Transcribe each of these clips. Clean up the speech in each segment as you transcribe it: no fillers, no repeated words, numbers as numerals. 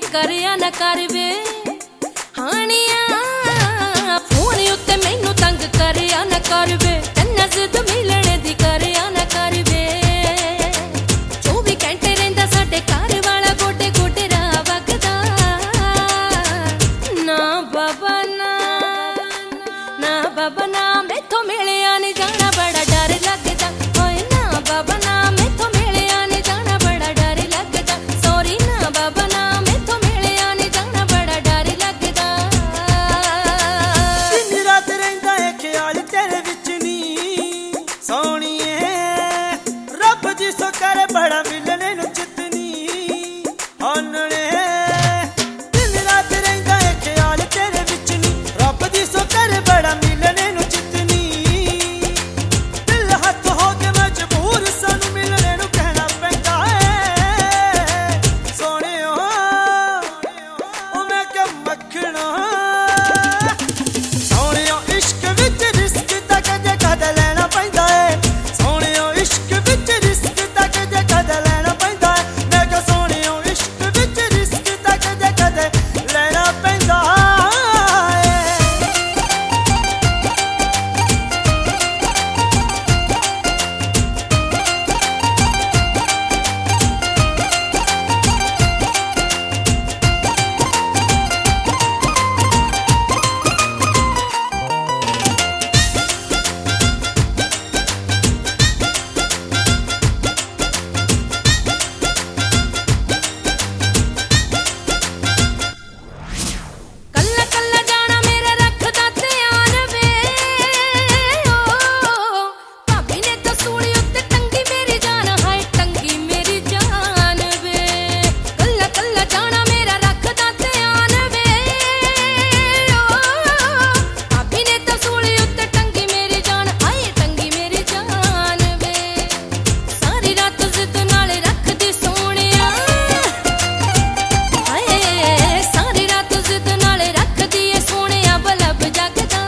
करिया ना कर वे हानिया फोन उत्ते मैनू तंग करिया ना कर वे तन्ना जिद मिलने दी करिया ना कर वे 24 घंटे रहिंदा साडे घर वाला गोडे गोडे राह वगदा ना बाबा ना मैथों मिलिया नहीं जाना बड़ा डर लगदा ओए ना बाबा ना मैथों मिलिया नहीं जाना बड़ा डर लगदा सॉरी ना बाबा ना मैथों मिलिया नहीं जाना बड़ा डर लगदा दिन रात रहिंदा है ख्याल तेरे विच नी सोहणीए रब दी सो करे बड़ा मिलने नूं चितनी आनणे दिन रात रहिंदा है ख्याल तेरे विच नी रब दी सो करे बड़ा मिलने नूं चितनी दिल हथ हो के मजबूर सानू मिलने नूं कहना पैंदा है सोहणियो ओ मैं क्या मखणा सोहणियो इश्क विच रिस्क तां कदे कदे लेना पैंदा है सोहणियो इश्क विच रिस्क तां कदे कदे लेना पैंदा है मैं क्या सोहणियो इश्क विच रिस्क तां कदे कदे लेना पैंदा है कल्ला कल्ला जाना मेरा रखदा ध्यान वे ओ भाभी ने तो सूली उत्ते टंगी मेरी जान हाय टंगी मेरी जान वे कल्ला कल्ला जाना मेरा रखदा ध्यान वे ओ भाभी ने तो सूली उत्ते टंगी मेरी जान हाय टंगी मेरी जान वे सारी रात जिद नाल रखदी सोहणिया हाय सारी रात जिद नाल रखदी ए सोहणिया बलब जगदा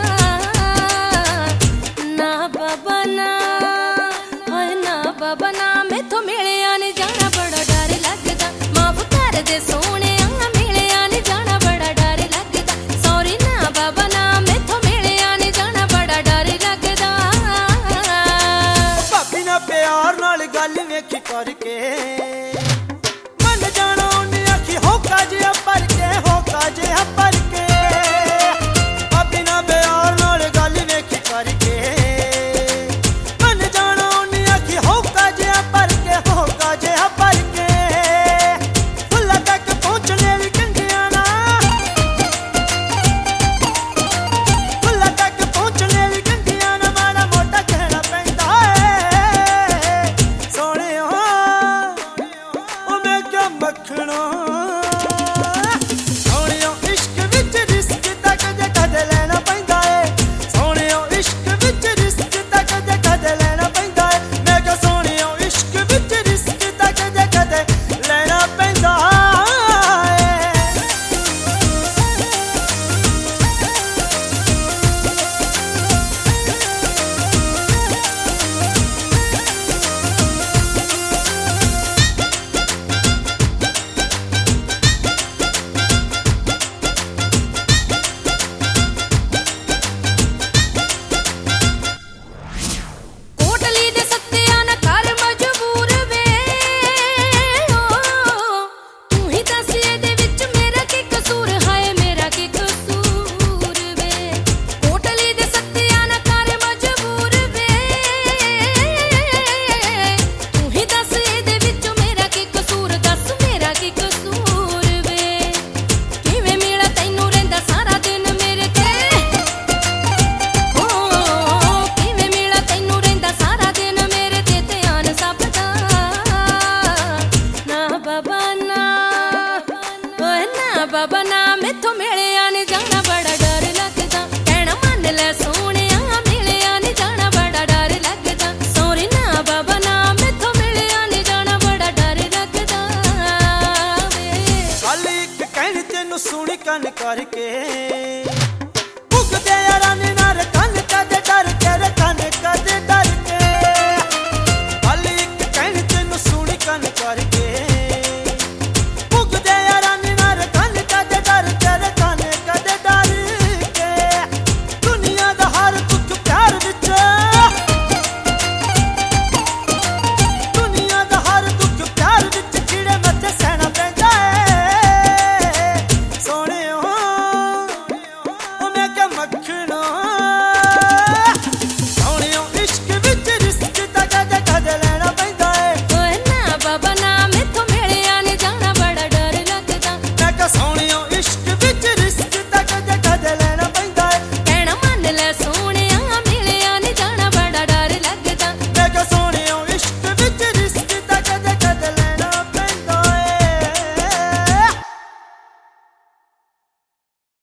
ना बाबा ना हाय ना बाबा ना मैथों मिलिया नहीं जाना बड़ा डर लगदा माफ कर दे सोहणिया मिलिया नहीं जाना बड़ा डर लगदा सॉरी ना बाबा ना मैथों मिलिया नहीं जाना बड़ा डर लगदा भाभी ना प्यार नाल गल वेखी करके मन जाना उन्हें आखी होका जिहा भर के होका जिहा भर के भाभी ना प्यार नाल गल वेखी करके मन जाना उन्हें आखी होका जिहा भर के होका जिहा भर के फुल्ला तक पहुंचने दी कंडियां ना फुल्ला तक पहुंचने दी कंडियां ना माड़ा मोटा कहना पैंदा है सोहणियो ओ मैं क्या मखणा सोहणियो इश्क विच रिस्क तां कदे कदे लेना पैंदा है सोहणियो इश्क विच रिस्क तां कदे कदे लेना पैंदा है मैं क्या सोहणियो इश्क विच रिस्क तां कदे कदे लेना पैंदा है कोटली दे सत्तिया ना कर मजबूर वे ओ तू ही दस एदे विच मेरा की कसूर हाय मेरा की कसूर वे कोटली दे सत्तिया ना कर मजबूर वे तू ही दस एदे विच मेरा की कसूर दस मेरा की कसूर वे किवें मिला तैनू रहिंदा सारा दिन मेरे ते ओ किवें मिला तैनू रहिंदा सारा दिन मेरे ते ध्यान सब दा ना बाबा ना ओए ना बाबा ना मैथों मिलिया नहीं जाना बड़ा डर लगदा कहना मन ले सोहणिया मिलिया नहीं जाना बड़ा डर लगदा सॉरी ना बाबा ना मैथों मिलिया नहीं जाना बड़ा डर लगदा वे गल इक कहनी तेनू सुनी कन करके भुगदे यारां ने नार कन कदे डर के रे कन कदे डर